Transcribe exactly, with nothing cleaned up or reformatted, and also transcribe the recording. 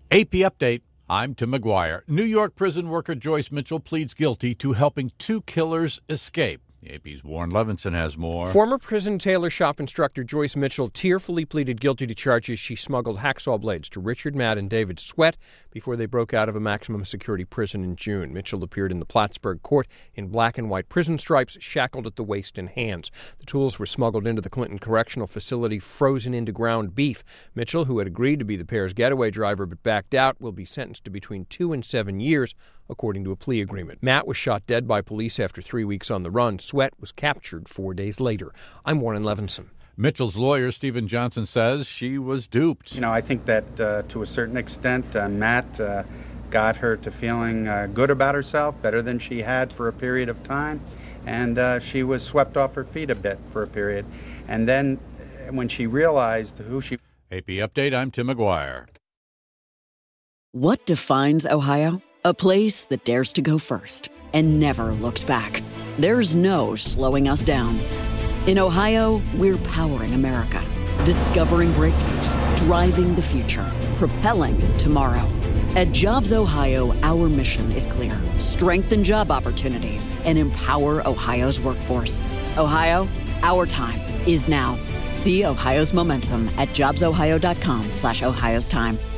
A P Update. I'm Tim McGuire. New York prison worker Joyce Mitchell pleads guilty to helping two killers escape. A P's Warren Levinson has more. Former prison tailor shop instructor Joyce Mitchell tearfully pleaded guilty to charges she smuggled hacksaw blades to Richard Matt and David Sweat before they broke out of a maximum security prison in June. Mitchell appeared in the Plattsburgh court in black and white prison stripes, shackled at the waist and hands. The tools were smuggled into the Clinton Correctional Facility, frozen into ground beef. Mitchell, who had agreed to be the pair's getaway driver but backed out, will be sentenced to between two and seven years, according to a plea agreement. Matt was shot dead by police after three weeks on the run. Sweat was captured four days later. I'm Warren Levinson. Mitchell's lawyer, Stephen Johnson, says she was duped. You know, I think that uh, to a certain extent, uh, Matt uh, got her to feeling uh, good about herself, better than she had for a period of time, and uh, she was swept off her feet a bit for a period. And then when she realized who she... A P Update, I'm Tim McGuire. What defines Ohio? A place that dares to go first and never looks back. There's no slowing us down. In Ohio, we're powering America, discovering breakthroughs, driving the future, propelling tomorrow. At Jobs Ohio, our mission is clear. Strengthen job opportunities and empower Ohio's workforce. Ohio, our time is now. See Ohio's momentum at jobs ohio dot com slash Ohio's time.